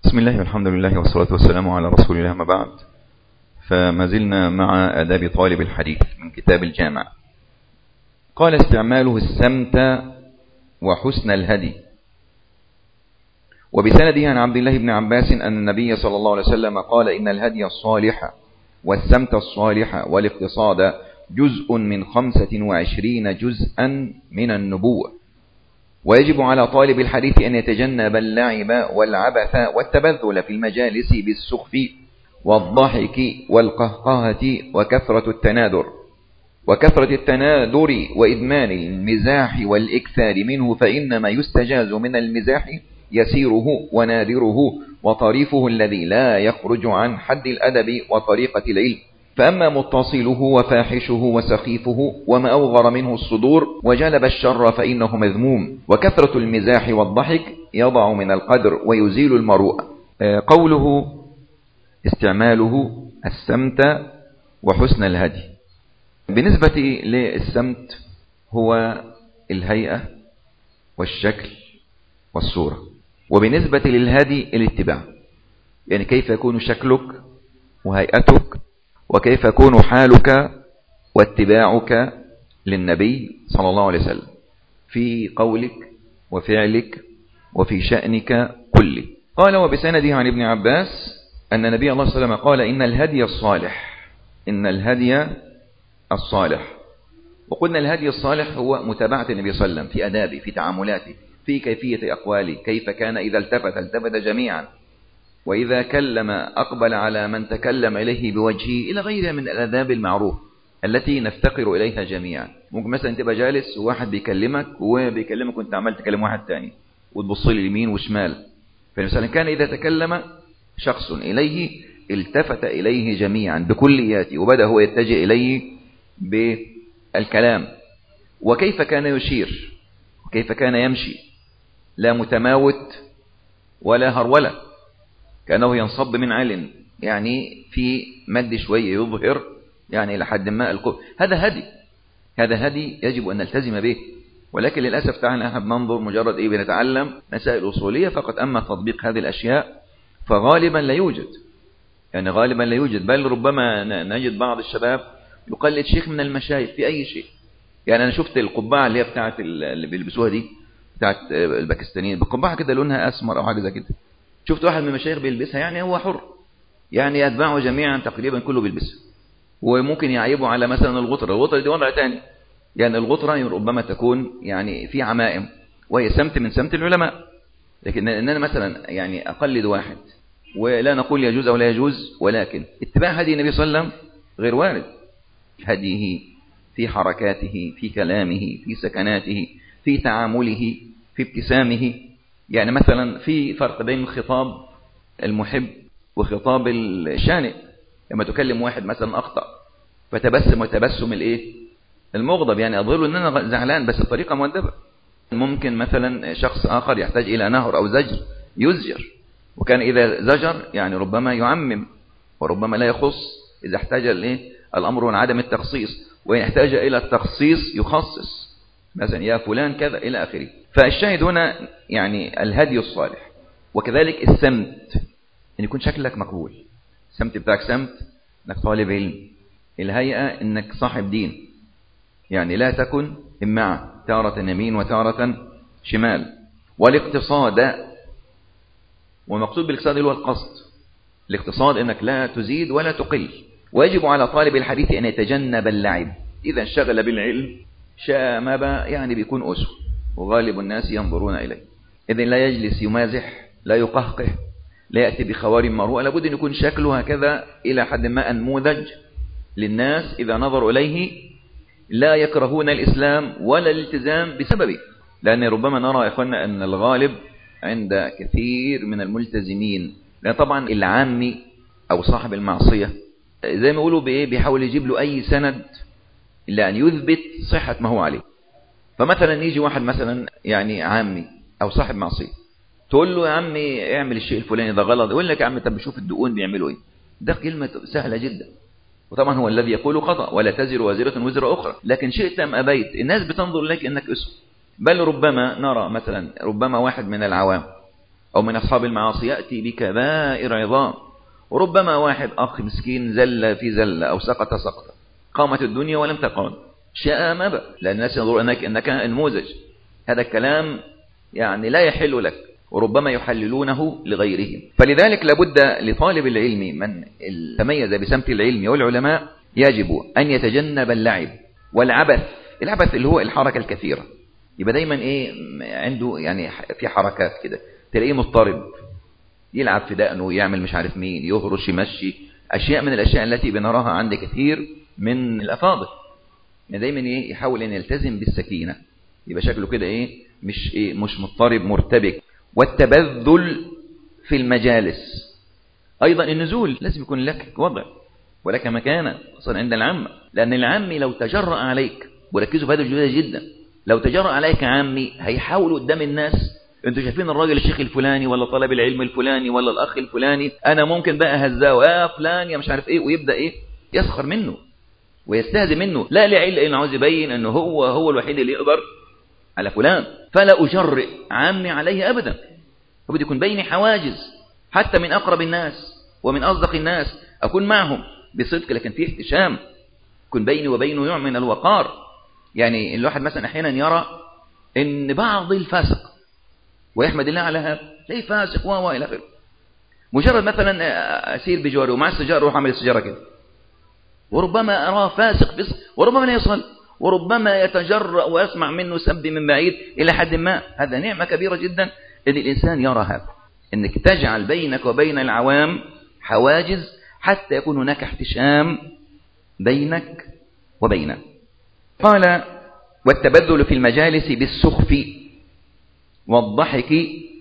بسم الله والحمد لله والصلاة والسلام على رسول الله، ما بعد. فما زلنا مع آداب طالب الحديث من كتاب الجامع. قال: استعماله السمت وحسن الهدي. وبسنده عن عبد الله بن عباس أن النبي صلى الله عليه وسلم قال: إن الهدي الصالح والسمت الصالح والاقتصاد جزء من 25 جزءا من النبوة. ويجب على طالب الحديث أن يتجنب اللعب والعبث والتبذل في المجالس بالسخف والضحك والقهقهة وكثرة التنادر وإدمان المزاح والإكثار منه، فإنما يستجاز من المزاح يسيره ونادره وطريفه الذي لا يخرج عن حد الأدب وطريقة العلم. فأما متصله وفاحشه وسخيفه وما أوغر منه الصدور وجلب الشر فإنه مذموم. وكثرة المزاح والضحك يضع من القدر ويزيل المروءة. قوله استعماله السمت وحسن الهدي. بالنسبة للسمت هو الهيئة والشكل والصورة، وبالنسبة للهدي الاتباع، يعني كيف يكون شكلك وهيئتك وكيف يكون حالك واتباعك للنبي صلى الله عليه وسلم في قولك وفعلك وفي شأنك كله. قال: وبسنده عن ابن عباس أن النبي الله صلى الله عليه وسلم قال: إن الهدي الصالح. وقلنا الهدي الصالح هو متابعة النبي صلى الله عليه وسلم في أدابه، في تعاملاته، في كيفية أقواله، كيف كان إذا التفت جميعا، وإذا كلم أقبل على من تكلم إليه بوجهه، إلى غيرها من الآداب المعروف التي نفتقر إليها جميعا. ممكن مثلا تبقى جالس وواحد بيكلمك وانت عمال تكلم واحد تاني وتبص لي اليمين وشمال. فمثلا كان إذا تكلم شخص إليه التفت إليه جميعا بكلياته وبدأ هو يتجه إليه بالكلام. وكيف كان يشير وكيف كان يمشي، لا متماوت ولا هرولة، كأنه ينصب من علم، يعني في مد شوية يظهر يعني لحد ما القوة. هذا هدي يجب أن نلتزم به. ولكن للأسف تعالى بننظر مجرد بنتعلم مسائل أصولية فقط، أما تطبيق هذه الأشياء فغالبا لا يوجد. بل ربما نجد بعض الشباب يقلد شيخ من المشايخ في أي شيء. يعني أنا شفت القبعة اللي هي بتاعت اللي بيلبسوها دي بتاعت الباكستانيين، بقبعة كده لونها أسمر أو حاجة زي كده. شفت واحد من المشايخ بيلبسها، يعني هو حر، يعني يتبعه جميعا تقريبا كله بيلبسها. وممكن يعيبوا على مثلا الغطرة دي وضع تاني. يعني الغطرة ربما تكون يعني في عمائم وهي سمت من سمت العلماء، لكن أننا مثلا يعني أقلد واحد ولا نقول يجوز أو لا يجوز، ولكن اتباع هدي النبي صلى الله عليه وسلم غير وارد. هديه في حركاته، في كلامه، في سكناته، في تعامله، في ابتسامه. يعني مثلا في فرق بين الخطاب المحب وخطاب الشانئ. لما تكلم واحد مثلا أخطأ فتبسم وتبسم المغضب، يعني أظهر أن أنا زعلان بس الطريقة مؤدبة. ممكن مثلا شخص آخر يحتاج إلى نهر أو زجر يزجر، وكان إذا زجر يعني ربما يعمم وربما لا يخص إذا احتاج الأمر من عدم التخصيص، وإن احتاج إلى التخصيص يخصص، مثلا يا فلان كذا إلى آخره. فالشاهد هنا يعني الهدي الصالح. وكذلك السمت، أن يكون شكلك مقبول، السمت بتاعك سمت أنك طالب علم، الهيئة أنك صاحب دين، يعني لا تكن إمعة تارة يمين وتارة شمال. والاقتصاد، والمقصود بالاقتصاد هو القصد. الاقتصاد أنك لا تزيد ولا تقل. ويجب على طالب الحديث أن يتجنب اللعب. إذا انشغل بالعلم شامب يعني بيكون أسوة، وغالب الناس ينظرون إليه. إذن لا يجلس يمازح، لا يقهقه، لا يأتي بخوارم مروءة. لابد أن يكون شكله هكذا إلى حد ما أنموذج للناس إذا نظروا إليه لا يكرهون الإسلام ولا الالتزام بسببه. لأن ربما نرى يا إخوانا أن الغالب عند كثير من الملتزمين، لأن طبعا العامي أو صاحب المعصية زي ما يقولوا بيحاول يجيب له أي سند إلا أن يثبت صحة ما هو عليه. فمثلا يجي واحد مثلا يعني عامي أو صاحب معصية، تقول له يا عمي اعمل الشيء الفلاني ده غلط، يقول لك يا عمي طب شوف الدقون بيعملوا ايه. ده كلمة سهلة جدا، وطبعا هو الذي يقول خطأ، ولا تزر وازرة وزر أخرى. لكن شئت أم أبيت الناس بتنظر لك إنك أسوء. بل ربما نرى مثلا ربما واحد من العوام أو من أصحاب المعاصي يأتي بكبائر عظام. وربما واحد أخ مسكين زل في زلة أو سقط سقطة، قامت الدنيا ولم تقعد، شاء ما بقى، لأن الناس ينظرون أنك نموذج. هذا الكلام يعني لا يحل لك، وربما يحللونه لغيرهم. فلذلك لابد لطالب العلم من تميز بسمت العلم والعلماء يجب أن يتجنب اللعب والعبث. العبث اللي هو الحركة الكثيرة، يبقى دايما عنده يعني في حركات كده، تلاقيه مضطرب، يلعب في دقنه، يعمل مش عارف مين، يهرش، يمشي، أشياء من الأشياء التي بنراها عند كثير من الأفاضل. يعني دايما يحاول أن يلتزم بالسكينة، يبقى شكله كده مش مضطرب مرتبك. والتبذل في المجالس أيضا، النزول لازم يكون لك وضع ولك مكانة، خاصة عند العامة، لأن العامي لو تجرأ عليك، وركزوا في هذا الجزء جدا، لو تجرأ عليك عامي هيحاول قدام الناس، انتوا شايفين الراجل الشيخ الفلاني ولا طالب العلم الفلاني ولا الأخ الفلاني، أنا ممكن بقى هزاه فلان يا مش عارف ويبدأ يسخر منه ويستهزئ منه، لا لعل إنه عاوز يبين أنه هو الوحيد اللي يقدر على فلان، فلا أجرئ عامي عليه أبدا. فبدي يكون بيني حواجز حتى من أقرب الناس ومن أصدق الناس، أكون معهم بصدق، لكن فيه احتشام، يكون بيني وبينه نوع من الوقار. يعني الواحد مثلا أحيانا يرى أن بعض الفاسق ويحمد الله على هذا، ليه فاسق وإلى آخره، مجرد مثلا أسير بجواره ومع السجارة روح عمل السجارة كده، وربما أراه فاسق وربما لا يصل، وربما يتجرأ ويسمع منه سب من بعيد إلى حد ما. هذا نعمة كبيرة جدا أن الإنسان يرى هذا، أنك تجعل بينك وبين العوام حواجز حتى يكون هناك احتشام بينك وبينه. قال: والتبذل في المجالس بالسخف والضحك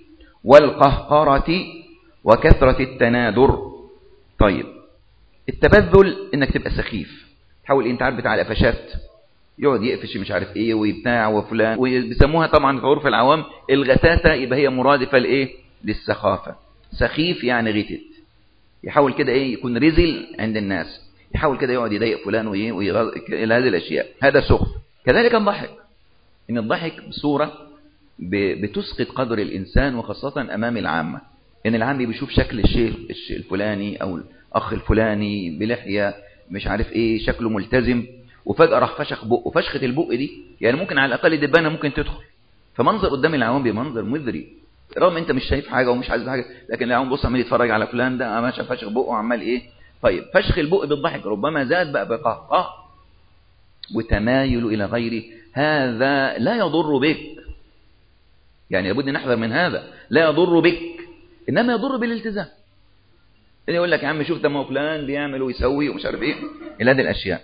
والقهقرة وكثرة التنادر. طيب، التبذل انك تبقى سخيف، تحاول انت عارف بتاع القفشات، يقعد يقفش مش عارف ويبتاع وفلان، وبيسموها طبعا في عرف العوام الغتاتة، يبقى هي مرادفة للسخافة. سخيف يعني غتت، يحاول كده يكون رزل عند الناس، يحاول كده يقعد يضايق فلان إلى هذه الأشياء، هذا سخف. كذلك الضحك، إن الضحك بصورة بتسقط قدر الإنسان، وخاصة أمام العامة، إن العامي بيشوف شكل الشيخ الفلاني أو الأخ الفلاني بلحية مش عارف شكله ملتزم، وفجأة راح فشخ بقه، فشخة البق دي يعني ممكن على الأقل دبانة ممكن تدخل، فمنظر قدام العوام بمنظر مذري، رغم انت مش شايف حاجة ومش عايز حاجة، لكن العوام بص عمال يتفرج على فلان ده ماشي فشخ بقه وعمال طيب، فشخ البق بالضحك ربما زاد بقى بقهقه وتمايل إلى غيره، هذا لا يضر بك، يعني لابد نحذر من هذا، لا يضر بك إنما يضر بالالتزام. اللي يقول لك يا عم شوف ده ما فلان بيعمل ويسوي ومش عارف إلى هذه الأشياء.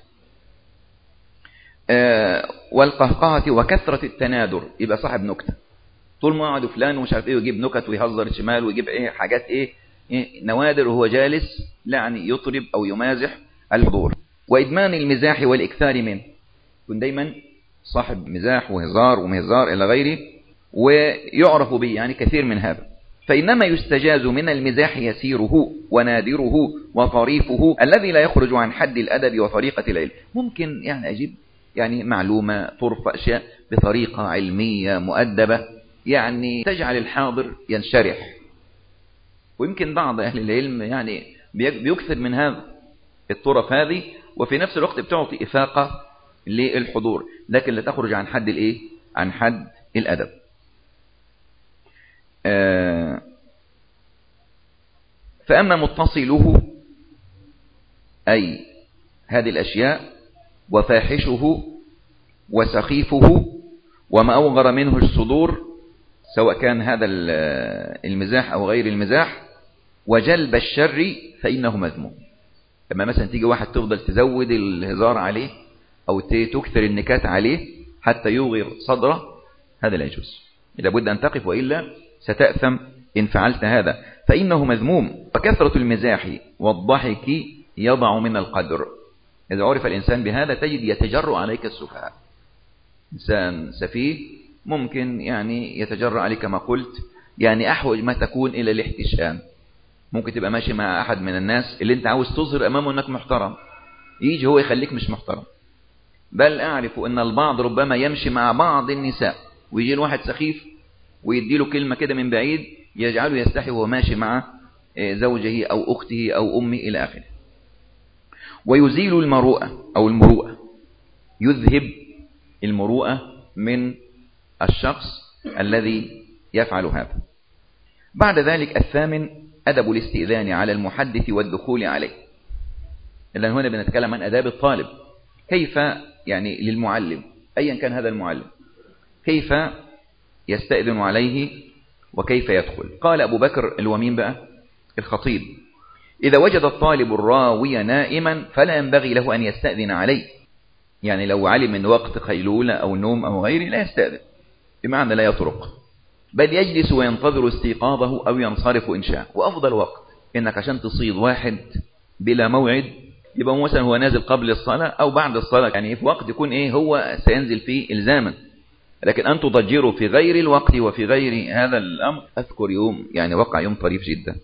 والقهقهة وكثرة التنادر، يبقى صاحب نكتة طول ما قعد فلان ومش عارف ويجيب نكت ويهزر شمال ويجيب حاجات نوادر وهو جالس، يعني يطرب أو يمازح الحضور. وإدمان المزاح والإكثار منه، يكون دايما صاحب مزاح وهزار ومهزار إلى غيره، ويعرف به يعني كثير من هذا. فإنما يستجاز من المزاح يسيره ونادره وطريفه الذي لا يخرج عن حد الأدب وطريقة العلم. ممكن يعني أجيب يعني معلومة طرف أشياء بطريقة علمية مؤدبة، يعني تجعل الحاضر ينشرح، ويمكن بعض أهل العلم يعني بيكثر من هذا الطرف هذه، وفي نفس الوقت بتعطي إفاقة للحضور، لكن لا تخرج عن حد عن حد الأدب. فأما متصله أي هذه الأشياء وفاحشه وسخيفه وما أوغر منه الصدور، سواء كان هذا المزاح أو غير المزاح، وجلب الشر فإنه مذموم. لما مثلا تيجي واحد تفضل تزود الهزار عليه أو تكثر النكات عليه حتى يوغر صدره، هذا لا يجوز، لابد أن تقف، وإلا ستأثم إن فعلت هذا، فإنه مذموم. وكثرة المزاح والضحك يضع من القدر، إذا عرف الإنسان بهذا تجد يتجرأ عليك السفهاء. إنسان سفيه ممكن يعني يتجرأ عليك كما قلت، يعني أحوج ما تكون إلى الاحتشام. ممكن تبقى ماشي مع أحد من الناس اللي أنت عاوز تظهر أمامه أنك محترم، يجي هو يخليك مش محترم. بل أعرف أن البعض ربما يمشي مع بعض النساء ويجي الواحد سخيف ويدي له كلمة كده من بعيد يجعله يستحي وهو ماشي مع زوجه أو أخته أو أمه إلى آخره. ويزيل المروءة أو المروءة، يذهب المروءة من الشخص الذي يفعل هذا. بعد ذلك 8 أدب الاستئذان على المحدث والدخول عليه. إذن هنا بنتكلم عن أداب الطالب، كيف يعني للمعلم أيا كان هذا المعلم كيف يستأذن عليه وكيف يدخل. قال أبو بكر الومين بقى الخطيب: إذا وجد الطالب الراوي نائما فلا ينبغي له أن يستأذن عليه. يعني لو علم من وقت قيلولة أو نوم أو غيره لا يستأذن، بمعنى لا يطرق، بل يجلس وينتظر استيقاظه أو ينصرف إن شاء. وأفضل وقت إنك عشان تصيد واحد بلا موعد يبقى مثلا هو نازل قبل الصلاة أو بعد الصلاة، يعني في وقت يكون هو سينزل فيه إلزاما. لكن أن تضجره في غير الوقت وفي غير هذا الأمر. أذكر يوم يعني وقع يوم طريف جدا،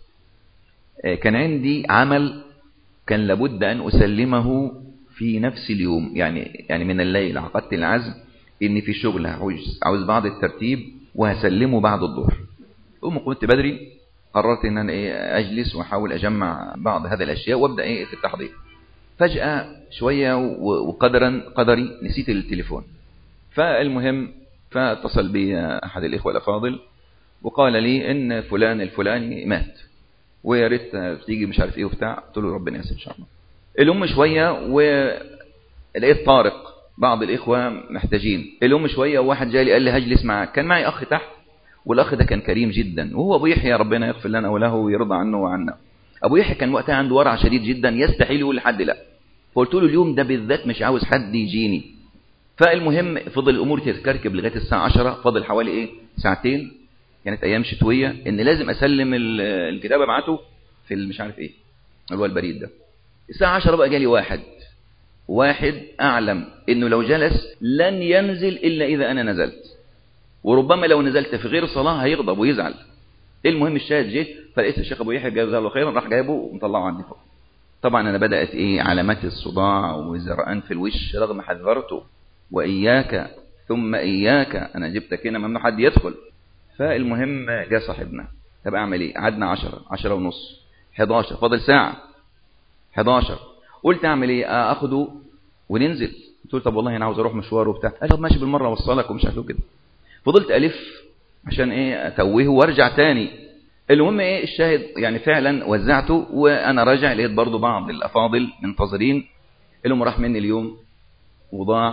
كان عندي عمل كان لابد أن أسلمه في نفس اليوم، يعني من الليل عقدت العزم إني في الشغل عاوز بعض الترتيب وهسلمه بعد الظهر. كنت بدري قررت إن أنا أجلس وأحاول أجمع بعض هذه الأشياء وأبدأ في التحضير. فجأة شوية قدري نسيت التليفون. فالمهم فاتصل بي أحد الإخوة الأفاضل وقال لي إن فلان الفلاني مات ويا ريت تيجي مش عارف وبتاع. قلت له ربنا يسر إن شاء الله. الأم شوية ولقيت طارق بعض الإخوة محتاجين. الأم شوية وواحد جالي قال لي هجلس معاك. كان معي أخ تحت، والأخ ده كان كريم جدا وهو أبو يحيى ربنا يغفر لنا وله ويرضى عنه وعنا. أبو يحيى كان وقتها عنده ورع شديد جدا يستحيل يقول لحد لا. فقلت له اليوم ده بالذات مش عاوز حد يجيني. فالمهم فضل الأمور تتكركب لغاية الساعة 10، فضل حوالي ساعتين، كانت أيام شتوية، إن لازم أسلم الكتاب ابعته في مش عارف اللي هو البريد ده. الساعة 10 بقى جالي واحد أعلم إنه لو جلس لن ينزل إلا إذا أنا نزلت، وربما لو نزلت في غير صلاة هيغضب ويزعل. المهم الشاهد جه، فلقيت الشيخ أبو يحيى جزاه الله خيرا راح جايبه ومطلعه عندي فوق. طبعا أنا بدأت علامات الصداع وزرقان في الوش رغم حذرته وإياك ثم إياك، أنا جبتك هنا ممنوع حد يدخل. فالمهم جاء صاحبنا، طب أعمل إيه؟ قعدنا 10 ونص 11 فاضل ساعة 11. قلت أعمل إيه؟ أخده وننزل. قلت له طب والله أنا عاوز أروح مشوار وبتاع. قال طب ماشي بالمرة أوصلك ومش عارف كده. فضلت ألف عشان أتوهه وارجع تاني. المهم الشاهد يعني فعلا وزعته وأنا راجع لقيت برضو بعض الأفاضل منتظرين. اللي راح مني اليوم وضاع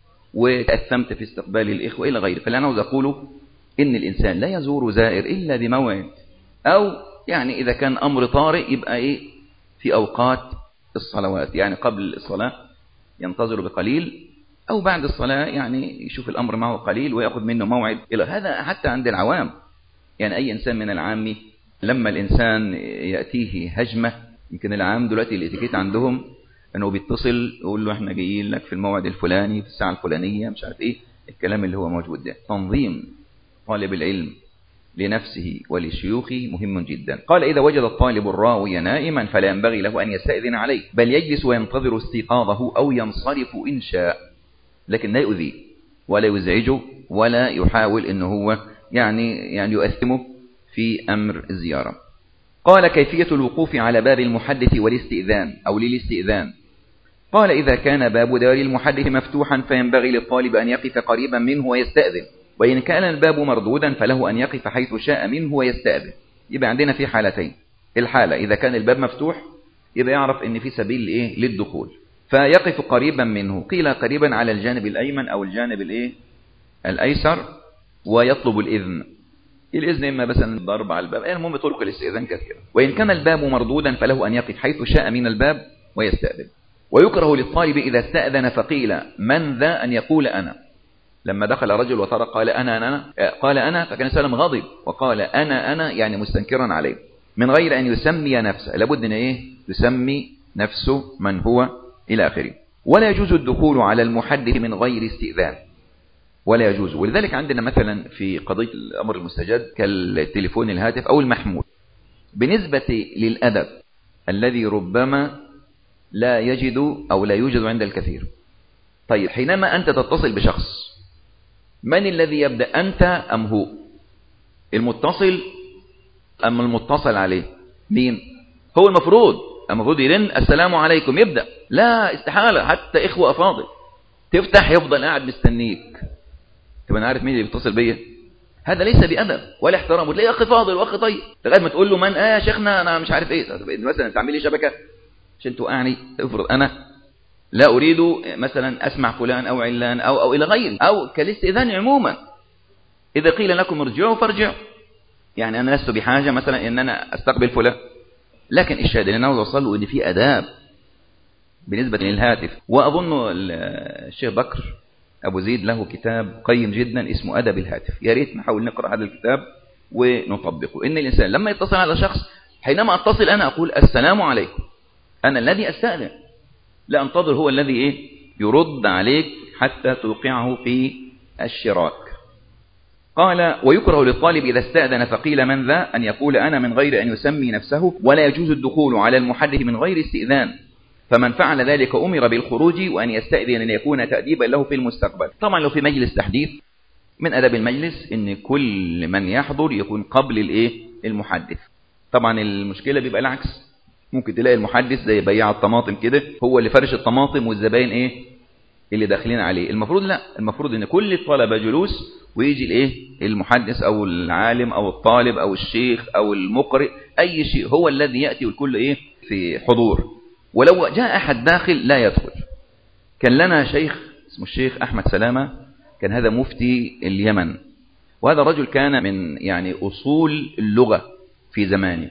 وتأثمت في استقبال الإخوة إلى غيره. فاللي أنا عاوز أقوله إن الإنسان لا يزور زائر إلا بموعد، أو يعني إذا كان أمر طارئ يبقى في أوقات الصلوات، يعني قبل الصلاة ينتظر بقليل، أو بعد الصلاة يعني يشوف الأمر معه قليل ويأخذ منه موعد. إلى هذا حتى عند العوام، يعني أي إنسان من العام لما الإنسان يأتيه هجمة، يمكن العام دلوقتي الاتيكيت عندهم أنه بيتصل يقول له إحنا جايين لك في الموعد الفلاني في الساعة الفلانية مش عارف الكلام اللي هو موجود ده. تنظيم طالب العلم لنفسه ولشيوخه مهم جدا. قال إذا وجد الطالب الراوي نائما فلا ينبغي له أن يستأذن عليه، بل يجلس وينتظر استيقاظه أو ينصرف إن شاء، لكن لا يؤذيه ولا يزعجه ولا يحاول أنه هو يعني يؤثمه في أمر الزيارة. قال كيفية الوقوف على باب المحدث والاستئذان أو للاستئذان. قال إذا كان باب دار المحدث مفتوحا فينبغي للطالب أن يقف قريبا منه ويستأذن، وإن كان الباب مردودا فله أن يقف حيث شاء منه ويستأذن. يبقى عندنا في حالتين: الحالة إذا كان الباب مفتوح يبقى يعرف أن في سبيل للدخول فيقف قريبا منه، قيل قريبا على الجانب الأيمن أو الجانب الأيسر، ويطلب الإذن إما بس الضرب على الباب، المهم طرق الاستئذان كثيرة. وإن كان الباب مردودا فله أن يقف حيث شاء من الباب ويستأذن. ويكره للطالب إذا استأذن فقيل من ذا أن يقول أنا. لما دخل رجل وطرق قال أنا فكان سلم غضب وقال أنا يعني مستنكرا عليه من غير أن يسمي نفسه. لابد أن يسمي نفسه من هو إلى آخره. ولا يجوز الدخول على المحدث من غير استئذان، ولا يجوز. ولذلك عندنا مثلا في قضية الأمر المستجد كالتليفون الهاتف أو المحمول، بالنسبة للأدب الذي ربما لا يجد أو لا يوجد عند الكثير. طيب حينما أنت تتصل بشخص، من الذي يبدأ، أنت أم هو؟ المتصل أما المتصل عليه مين؟ هو المفروض يرن السلام عليكم يبدأ. لا، استحالة. حتى إخوة أفاضل تفتح يفضل قاعد مستنيك. طب أنا عارف مين اللي بيتصل بيا؟ هذا ليس بأدب ولا احترام. وتلاقي أخ فاضل وأخ طيب لغاية ما تقول له من يا شيخنا أنا مش عارف إيه. مثلا تعمل لي شبكة عشان توقعني. افرض أنا لا أريد مثلا أسمع فلان أو علان أو إلى غيره، أو كالاستئذان عموما. إذا قيل لكم ارجعوا فارجعوا. يعني أنا لست بحاجة مثلا إن أنا أستقبل فلان، لكن الشاهد اللي أنا عاوز أوصله إن في آداب بالنسبة للهاتف. وأظن الشيخ بكر أبو زيد له كتاب قيم جدا اسمه أدب الهاتف. يا ريت نحاول نقرأ هذا الكتاب ونطبقه. إن الإنسان لما يتصل على شخص، حينما أتصل أنا أقول السلام عليكم، أنا الذي أستأذن، لا أنتظر هو الذي يرد عليك حتى توقعه في الشراك. قال: ويكره للطالب إذا استأذن فقيل من ذا أن يقول أنا من غير أن يسمي نفسه، ولا يجوز الدخول على المحدث من غير استئذان، فمن فعل ذلك أمر بالخروج، وأن يستأذن أن يكون تأديبا له في المستقبل. طبعا لو في مجلس تحديث، من أدب المجلس إن كل من يحضر يكون قبل المحدث. طبعا المشكلة بيبقى العكس، ممكن تلاقي المحدث زي بياع الطماطم كده، هو اللي فرش الطماطم والزباين اللي داخلين عليه. المفروض لا، المفروض ان كل الطلبة جلوس، ويجي المحدث او العالم او الطالب او الشيخ او المقرئ، اي شيء هو الذي يأتي، والكل في حضور. ولو جاء احد داخل لا يدخل. كان لنا شيخ اسمه الشيخ احمد سلامة، كان هذا مفتي اليمن، وهذا رجل كان من اصول اللغة في زمانه،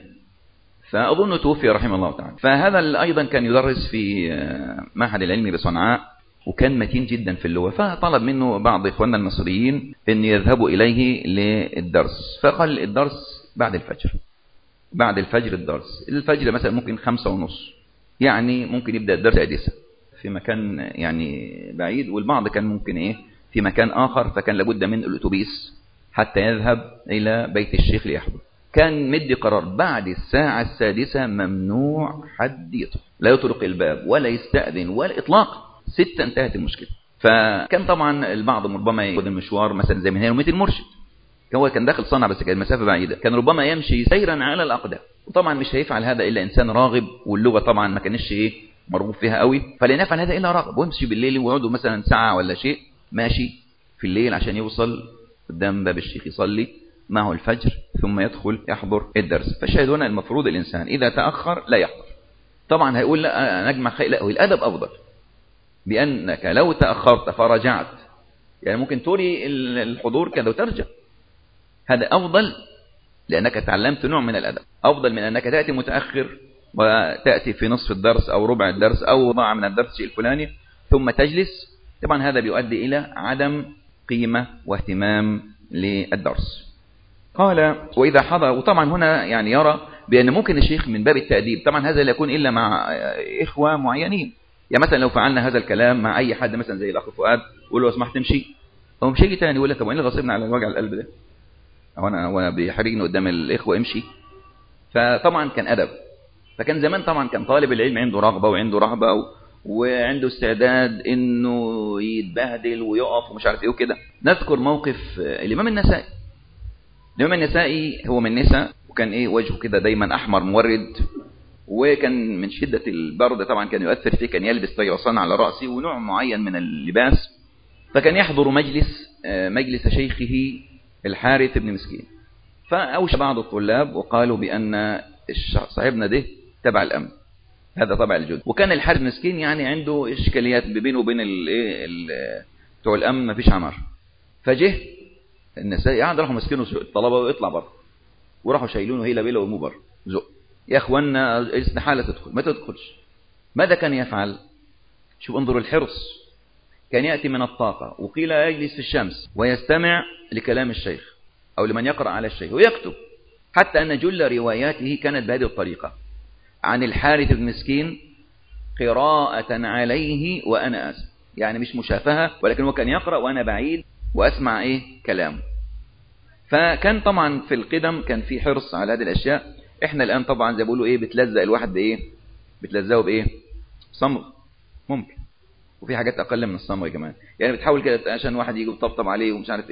فأظن توفي رحمه الله تعالى. فهذا أيضا كان يدرس في معهد العلمي بصنعاء، وكان متين جدا في اللغة. فطلب منه بعض إخواننا المصريين أن يذهبوا إليه للدرس، فقال الدرس بعد الفجر. بعد الفجر الدرس، الفجر مثلا ممكن 5:30، يعني ممكن يبدأ الدرس 6 في مكان بعيد، والبعض كان ممكن في مكان آخر، فكان لابد من الأتوبيس حتى يذهب إلى بيت الشيخ ليحضر. كان مدي قرار بعد الساعة 6 ممنوع حد يدخل، لا يطرق الباب ولا يستأذن ولا إطلاق. 6 انتهت المشكلة. فكان طبعا البعض ربما يأخذ المشوار مثلا زي من هنا ومثل المرشد، هو كان داخل صنعاء بس كانت المسافة بعيدة، كان ربما يمشي سيرا على الأقدام. وطبعا مش هيفعل هذا إلا إنسان راغب، واللغة طبعا ما كانش مرغوب فيها قوي، فلن يفعل هذا إلا راغب، ويمشي بالليل ويقعدوا مثلا ساعة ولا شيء ماشي في الليل عشان يوصل قدام باب الشيخ يصلي معه الفجر، ثم يدخل يحضر الدرس. فالشاهد هنا المفروض الإنسان إذا تأخر لا يحضر. طبعا هيقول لا نجمع خير، لا، الأدب أفضل، بأنك لو تأخرت فرجعت، يعني ممكن تولي الحضور كذا وترجع، هذا أفضل، لأنك تعلمت نوع من الأدب، أفضل من أنك تأتي متأخر وتأتي في نصف الدرس أو ربع الدرس أو ضاع من الدرس الفلاني ثم تجلس. طبعا هذا بيؤدي إلى عدم قيمة واهتمام للدرس. قال: وإذا حضر، وطبعا هنا يرى بأن ممكن الشيخ من باب التأديب، طبعا هذا لا يكون إلا مع إخوة معينين. يعني مثلا لو فعلنا هذا الكلام مع أي حد مثلا زي الأخ فؤاد، يقول له اسمح تمشي، أو مش هيجي تاني يقول لك طب وين اللي غصبنا على وجع القلب ده، وانا بيحرجني قدام الإخوة امشي. فطبعا كان أدب. فكان زمان طبعا كان طالب العلم عنده رغبة وعنده رهبة وعنده استعداد انه يتبهدل ويقف ومش عارف ايه وكده. نذكر موقف الإمام النسائي. الإمام النسائي هو من نساء، وكان وجهه كده دايما أحمر مورد، وكان من شدة البرد طبعا كان يؤثر فيه، كان يلبس طيرسان على رأسه ونوع معين من اللباس. فكان يحضر مجلس شيخه الحارث بن مسكين. فأوشى بعض الطلاب وقالوا بأن صاحبنا ده تبع الأمن، هذا طبع الجد. وكان الحارث بن مسكين عنده إشكاليات بينه وبين بتوع الأمن، ما فيش عمار. فجه النسائي قاعد، راحوا مسكينه الطلبة ويطلع بره، وراحوا شايلونه هيلا بيلا ويمو بره زق. يا اخوانا استحالة تدخل، ما تدخلش. ماذا كان يفعل؟ شوف انظروا الحرص. كان يأتي من الطاقة، وقيل يجلس في الشمس ويستمع لكلام الشيخ أو لمن يقرأ على الشيخ ويكتب، حتى أن جل رواياته كانت بهذه الطريقة عن الحارث بن مسكين: قراءة عليه وأنا آسف، يعني مش مشافهة، ولكن هو كان يقرأ وأنا بعيد وأسمع كلامه. فكان طبعا في القدم كان في حرص على هذه الأشياء. احنا الآن طبعا زي بيقولوا بتلزق الواحد بتلزقه صمغ ممكن، وفي حاجات أقل من الصمغ كمان، يعني بتحاول كده عشان واحد يجي يطبطب عليه ومش عارف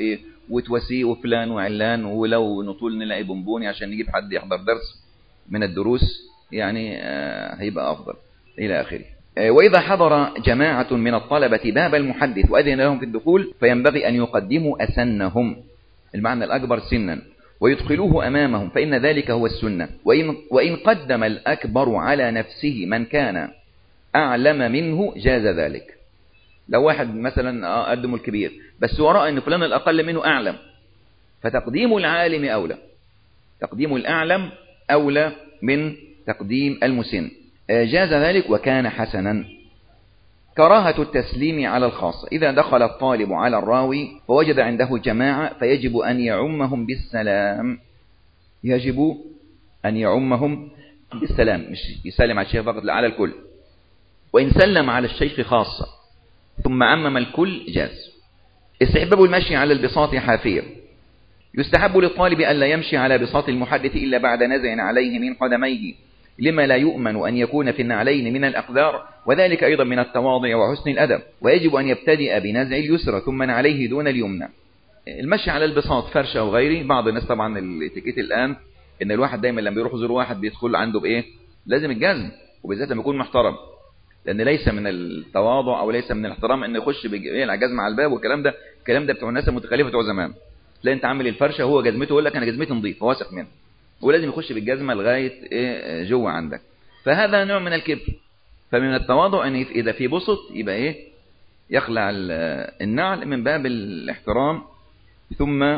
وتواسيه وفلان وعلان، ولو نطول نلاقي بونبوني عشان نجيب حد يحضر درس من الدروس يعني هيبقى أفضل إلى آخره. وإذا حضر جماعة من الطلبة باب المحدث وأذن لهم في الدخول فينبغي أن يقدموا أسنهم، المعنى الأكبر سنا، ويدخلوه أمامهم، فإن ذلك هو السنة. وإن قدم الأكبر على نفسه من كان أعلم منه جاز ذلك. لو واحد مثلا قدمه الكبير بس وراء أن فلان الأقل منه أعلم، فتقديم العالم أولى، تقديم الأعلم أولى من تقديم المسن، جاز ذلك وكان حسنا. كراهة التسليم على الخاصة، إذا دخل الطالب على الراوي فوجد عنده جماعة فيجب أن يعمهم بالسلام، يجب أن يعمهم بالسلام، مش يسلم على الشيخ فقط، لا على الكل. وإن سلم على الشيخ خاصة ثم عمم الكل جاز. استحباب المشي على البساط حافير، يستحب للطالب ألا يمشي على بساط المحدث إلا بعد نزع عليه من قدميه، لما لا يؤمن أن يكون في النعلين من الأقدار، وذلك أيضا من التواضع وحسن الأدب. ويجب أن يبتدئ بنزع اليسرى ثم عليه دون اليمنى. المشي على البساط فرشة أو غيره، بعض الناس طبعا الاتيكيت الآن إن الواحد دايما لما يروح يزور واحد بيدخل عنده بإيه؟ لازم الجزم، وبالذات لما يكون محترم، لأن ليس من التواضع أو ليس من الاحترام إنه يخش بيقلع جزمة على الباب، والكلام ده الكلام ده بتوع الناس المتخلفة بتوع زمان. تلاقي أنت عامل الفرشة وهو جزمته يقول لك أنا جزمتي نظيفة واثق منها، ولازم يخش بالجزمة لغاية إيه جوه عندك، فهذا نوع من الكبر. فمن التواضع أن إذا في بسط يبقى إيه يخلع النعل من باب الاحترام، ثم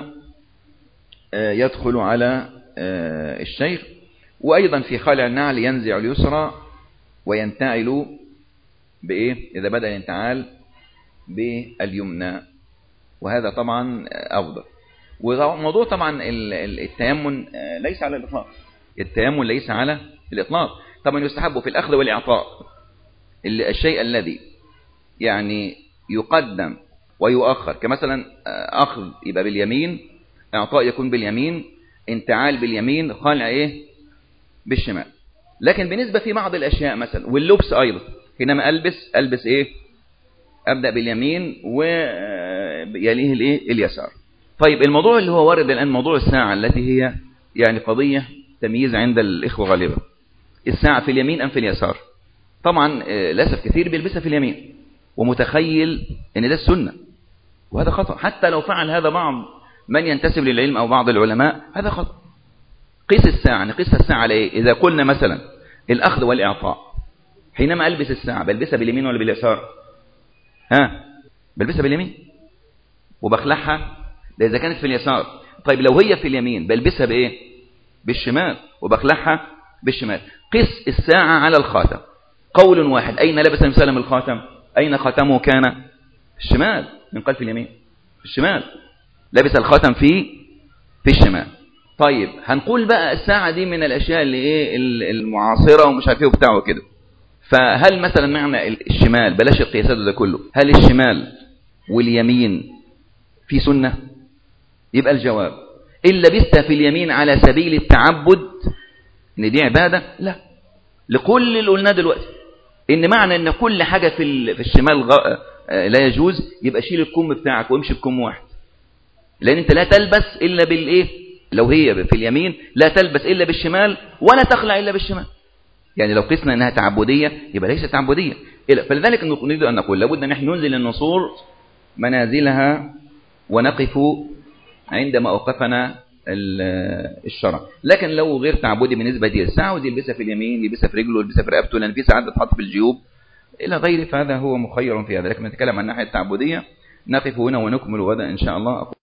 يدخل على الشيخ. وأيضا في خلع النعل ينزع اليسرى وينتعل بإيه إذا بدأ الانتعال باليمنى، وهذا طبعا أفضل. وموضوع طبعا التيمم ليس على الإطلاق، التيمم ليس على الإطلاق. طبعا يستحب في الأخذ والإعطاء، الشيء الذي يعني يقدم ويؤخر، كمثلا أخذ يبقى باليمين، إعطاء يكون باليمين، انتعال باليمين، خلع إيه بالشمال. لكن بالنسبة في بعض الأشياء مثلا واللبس أيضا، حينما ألبس إيه أبدأ باليمين ويليه الإيه اليسار. طيب الموضوع اللي هو وارد الآن موضوع الساعة، التي هي يعني قضية تمييز عند الإخوة غالبا، الساعة في اليمين أم في اليسار؟ طبعا للأسف كثير بيلبسها في اليمين ومتخيل ان ده السنة، وهذا خطأ. حتى لو فعل هذا بعض من ينتسب للعلم او بعض العلماء هذا خطأ. قيس الساعة، نقيس الساعة على ايه؟ اذا قلنا مثلا الاخذ والاعطاء، حينما البس الساعة بلبسها باليمين ولا باليسار؟ بلبسها باليمين وبخلعها، ده اذا كانت في اليسار. طيب لو هي في اليمين بلبسها بايه؟ بالشمال وبخلعها بالشمال. قيس الساعة على الخاتم، قول واحد، أين لبس مسلم الخاتم؟ أين خاتمه كان؟ في الشمال، من قال في اليمين؟ في الشمال، لبس الخاتم في الشمال. طيب هنقول بقى الساعة دي من الأشياء اللي إيه المعاصرة ومش عارف ايه وبتاعه كده، فهل مثلا معنى الشمال بلاش القياسات ده كله، هل الشمال واليمين في سنة؟ يبقى الجواب إن لبست في اليمين على سبيل التعبد ان دي عبادة، لا، لكل اللي قلناه دلوقتي، ان معنى ان كل حاجة في الشمال لا يجوز، يبقى شيل الكم بتاعك وامشي بكم واحد، لان انت لا تلبس الا بالايه، لو هي في اليمين لا تلبس الا بالشمال ولا تخلع الا بالشمال. يعني لو قسنا انها تعبدية يبقى ليست تعبدية. فلذلك نريد ان نقول لابد ان نحن ننزل النصوص منازلها ونقف عند موقفنا الشرع. لكن لو غير تعبدي بالنسبة دي الساعة، ودي يلبسها في اليمين، يلبسها في رجله، يلبسها في رقبته، لأن في ساعات بتحط في الجيوب إلى غيره، فهذا هو مخير في هذا. لكن نتكلم عن الناحية التعبدية. نقف هنا ونكمل غدا إن شاء الله.